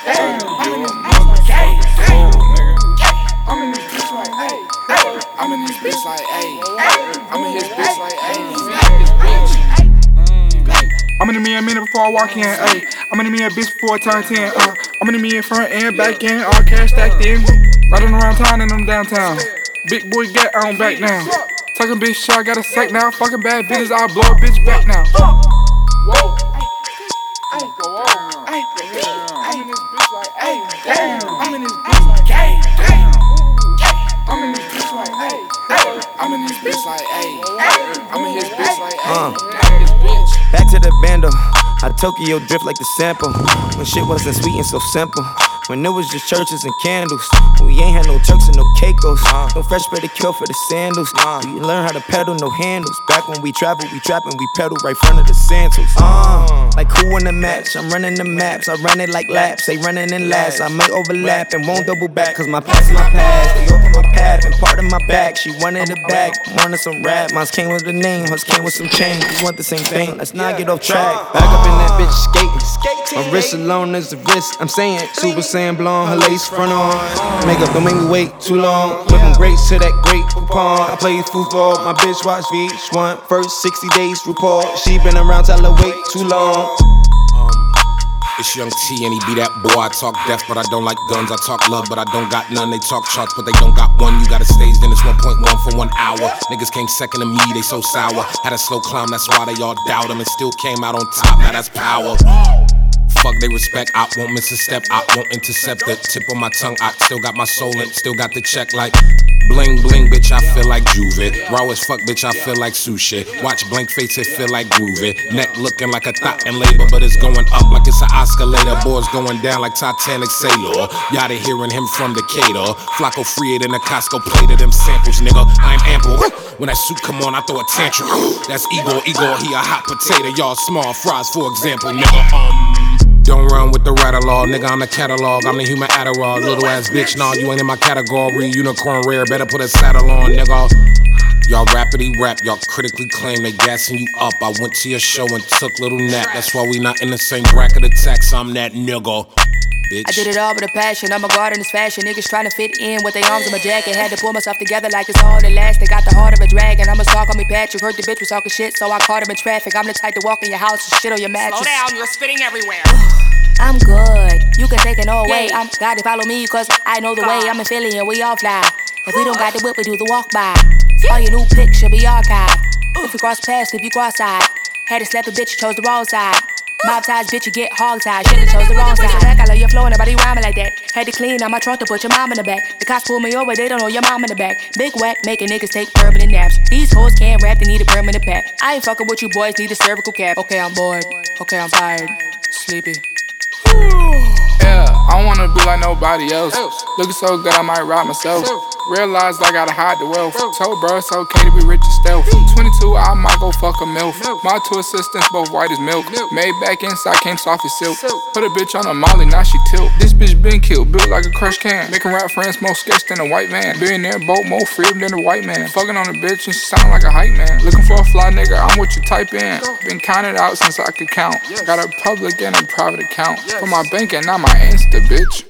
I'm in this bitch like, ayy. I'm in this bitch like, ayy. I'm in his bitch like, ayy. I'm in me a minute before I walk in, ayy. I'm in me a bitch before I turn 10, I'm in me in front and back end, all cash stacked in. Riding around town and I'm downtown. Big boy get on back now. Talking bitch shit, I got a sack now. Fucking bad bitches, I'll blow a bitch back now. Whoa. I'm in this bitch like, ayy. I'm in this bitch like, ayy. I'm in this bitch like, ayy. I'm in this bitch like, ayy. I'm in his bitch like, ayy. His bitch. Back to the bando, I Tokyo drift like the sample. When shit wasn't sweet and so simple. When it was just churches and candles. We ain't had no Turks and no Caicos. No fresh better kill for the sandals. We learn how to pedal, no handles. Back when we travel, we trap and we pedal right front of the Santos. Like who in the match? I'm running the maps. I run it like laps. They running in last. I may overlap and won't double back. Cause my past is my past. They open my path and part of my back. She wanted it back. Wanted some rap. Mine came with the name. Hers came with some change. We want the same thing. Let's not get off track. Back up in that bitch skating. My wrist alone is the wrist. I'm saying Super Saiyan blonde. Her lace front on. Makeup don't make me wait too long. Whipping grapes to that great coupon. I play football. My bitch watch VH1. First 60 days report. She been around till I wait too long. It's Young T and he be that boy. I talk death, but I don't like guns. I talk love, but I don't got none. They talk charts, but they don't got one. You got a stage, then it's 1.1 for 1 hour. Niggas came second to me, they so sour. Had a slow climb, that's why they all doubt him. And still came out on top, now that's power. Fuck they respect, I won't miss a step, I won't intercept the tip of my tongue. I still got my soul in, still got the check like bling bling, bitch, I feel like Juve. Raw as fuck, bitch, I feel like sushi. Watch blank face, it feel like groovy. Neck looking like a thought in labor, but it's going up like it's an oscillator. Boys going down like Titanic sailor. Y'all hearing him from Decatur. Flacco free it in a Costco plate of them samples, nigga. I'm ample. When that suit come on, I throw a tantrum. That's Igor, he a hot potato. Y'all small fries, for example, nigga. Don't run with the rattle-all, nigga, I'm the catalog, I'm the human Adderall. Little ass bitch, nah, you ain't in my category. Unicorn rare, better put a saddle on, nigga. Y'all rappity rap, y'all critically claim they gassing you up. I went to your show and took little nap. That's why we not in the same bracket of tax, I'm that nigga. Bitch. I did it all with a passion, I'm a god in this fashion. Niggas trying to fit in with their arms in my jacket. Had to pull myself together like it's all elastic. Got the heart of a dragon, I'm a star, call me Patrick. Heard the bitch was talking shit, so I caught him in traffic. I'm the type to walk in your house and shit on your mattress. Slow down, you're spitting everywhere. I'm good, you can take it all away. I'm gotta follow me, cause I know the way. I'm in Philly and we all fly. If we don't got the whip, we do the walk by. All your new pics should be archived. If you cross paths, if you cross-eyed. Had to slap a bitch, chose the wrong side. Mob ties, bitch, you get hog-tied. Should've chose the wrong side. I love your flow, nobody rhyming like that. Had to clean out my trunk to put your mom in the back. The cops pull me over, they don't know your mom in the back. Big whack, making niggas take permanent naps. These hoes can't rap, they need a permanent pack. I ain't fucking with you boys, need a cervical cap. Okay, I'm bored. Okay, I'm tired. Sleepy. Yeah, I don't wanna be like nobody else. Looking so good, I might rob myself. Realized I gotta hide the wealth. Told bro it's okay to be rich and stealth. 22, I might go fuck a MILF. My two assistants, both white as milk. Made back inside, came soft as silk. Put a bitch on a molly, now she tilt. This bitch been killed, built like a crushed can. Making rap friends more sketch than a white man. Billionaire boat, more freedom than a white man. Fucking on a bitch and she sound like a hype man. Looking for a fly nigga, I'm what you type in. Been counted out since I could count. Got a public and a private account. For my bank and not my Insta, bitch.